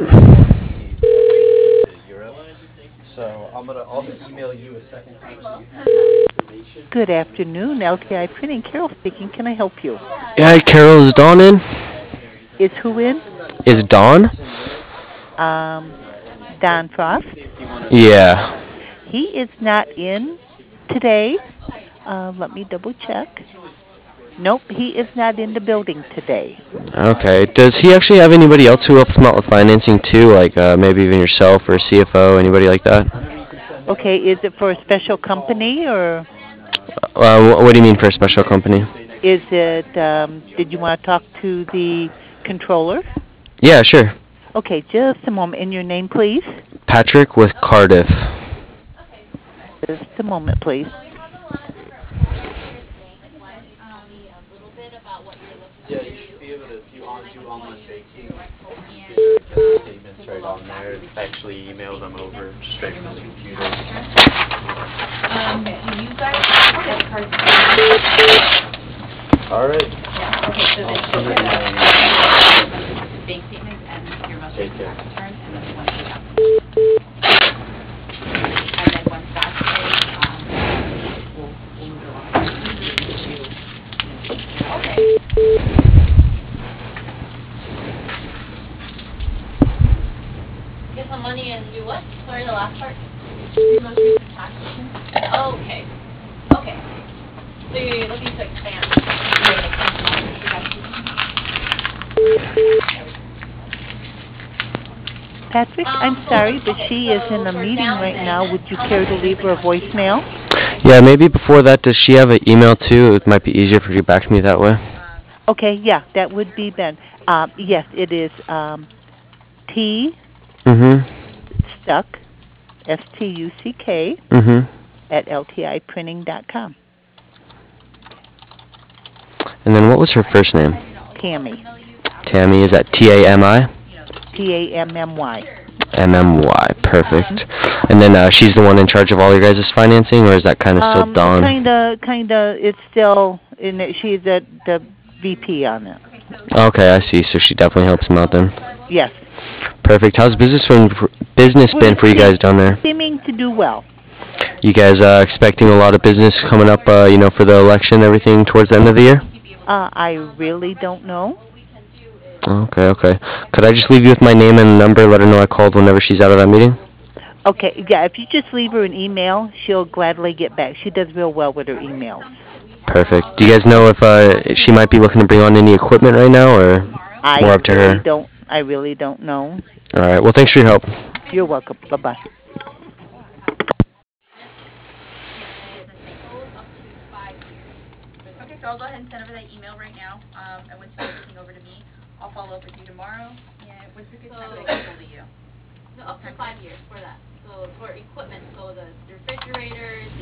to Europe. So I'm gonna also email you a second time so you have the information. Good afternoon, LTI Printing. Carol speaking. Can I help you? Yeah, Carol, is Dawn in? Is who in? Is Dawn? Um, Don Frost. Yeah. He is not in today. Let me double check. Nope, he is not in the building today. Okay. Does he actually have anybody else who helps him out with financing too? Like maybe even yourself or CFO, anybody like that? Okay, is it for a special company or What do you mean for a special company? is it, did you want to talk to the controller? Yeah, sure. Okay, just a moment. And your name, please? Patrick with Cardiff. Just a moment, please. Yeah, you should be able to, if you do online banking, you can get the statements right on there. Actually email them over straight from the computer. Do you guys have debit cards? All right. Okay, so then I'll she'll send get it a email. bank statement and your most Take recent care. tax return, and then one pay out. And then once that's paid, we'll move it along. Get some money and do what? Sorry, the last part. Your most recent tax return? Oh, okay. Okay. So you're looking to expand. Patrick, I'm sorry, but she is in So a for meeting down right now. payment, Would you how care much to are you leave missing her a on the payment? voicemail? Yeah, maybe before that, does she have an email too? It might be easier for you to get back to me that way. Okay, yeah, that would be Ben. Yes, it is T Mhm. Stuck, STUCK, Mhm. at LTIprinting.com. And then what was her first name? Tammy, Tammy. Is that Tami? Tammy. MMY. Mm-hmm. Perfect. And then she's the one in charge of all your guys' financing, or is that kind of still Dawn? Kinda. It's still in it. She's the VP on it. Okay, I see. So she definitely helps him out then. Yes, Perfect. How's business been we're for you guys down there? seeming to do well. You guys expecting a lot of business coming up, for the election and everything towards the end of the year? I really don't know. Okay, okay. Could I just leave you with my name and number, let her know I called whenever she's out of that meeting? Okay, yeah. If you just leave her an email, she'll gladly get back. She does real well with her emails. Perfect. Do you guys know if she might be looking to bring on any equipment right now, or I more up to really her? don't. I really don't know. All right. Well, thanks for your help. You're welcome. Bye bye. Okay, so I'll go ahead and send over that email right now, and once you get everything over to me, I'll follow up with you tomorrow, and what's a good time to get hold of you? No, up to 5 years for that. So for equipment, so the refrigerators,